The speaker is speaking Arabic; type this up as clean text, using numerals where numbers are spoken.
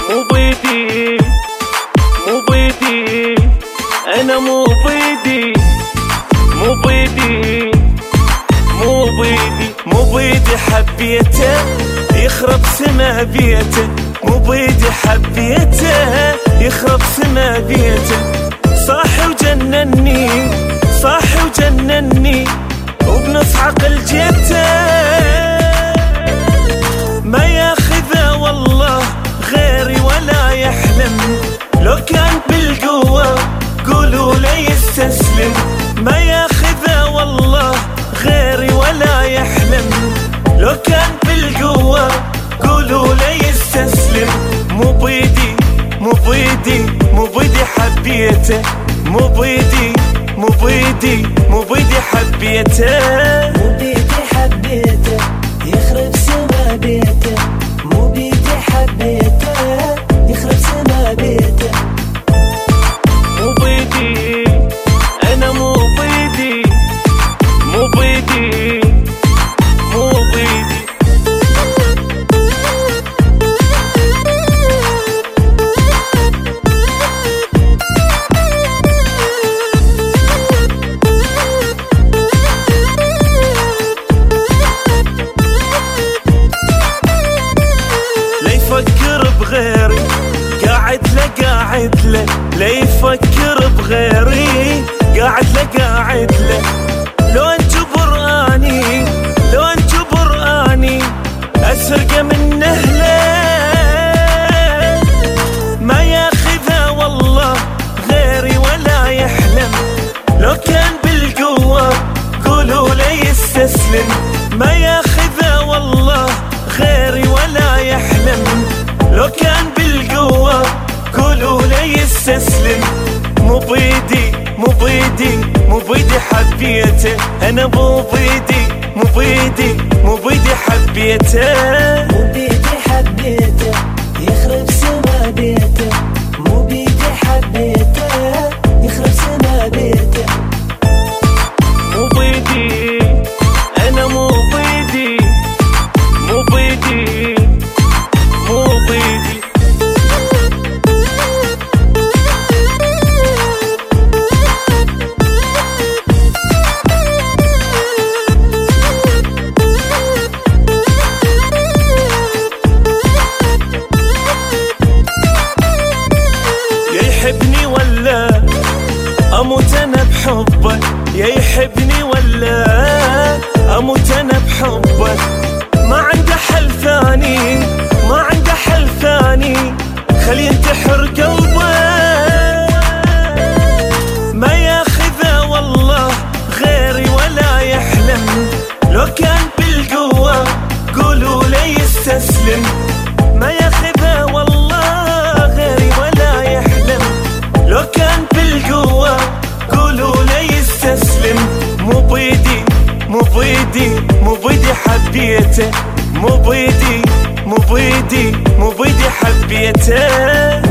مو بيدي مو بيدي انا مو بيدي مو بيدي مو بيدي مو بيدي حبيته يخرب سما بيته مو بيدي حبيته يخرب سما بيته صاحي وجنني صاحي وجنني وبنص عقل جيته ما ياخذه والله غيري ولا يحلم لو كان بالقوة قولوا لي يستسلم ما ياخذه والله غيري ولا يحلم لو كان بالقوة قولوا لي يستسلم مو بيدي مو بيدي مو بيدي حبيته مو بيدي مو بيدي مو بيدي حبيته مو بيدي حبيته يخرب سما بيته مو بيدي حبيته يخرب سما بيته مو بيدي انا مو بيدي مو بيدي مو بيدي يفكر بغيري قاعد له لا يفكر بغيري قاعد له لو انجبر اني لو انجبر اني اسرقه من اهله ما ياخذه والله غيري ولا يحلم لو كان بالقوه قولوا لي يستسلم ما ياخذه والله غيري ولا يحلم لو كان بالقوة قولوا لي يستسلم مو بيدي مو بيدي مو بيدي حبيته أنا مو بيدي مو بيدي مو بيدي حبيته مو بيدي حبيته يخرب سما بيته مو بيدي حبيته يخرب سما بيته مو بيدي أنا مو بيدي مو بيدي مو بيدي يا يحبني ولا أموت أنا بحبه يا يحبني ولا أموت أنا بحبه ما عنده حل ثاني ما عنده حل ثاني خلي ينتحر قلبه ما ياخذه والله غيري ولا يحلم لو كان بالقوة قولوا لي يستسلم ما ياخذه والله غيري ولا يحلم لو كان بالقوة قولوا لي يستسلم مو بيدي مو بيدي مو بيدي حبيته مو بيدي مو بيدي مو بيدي حبيته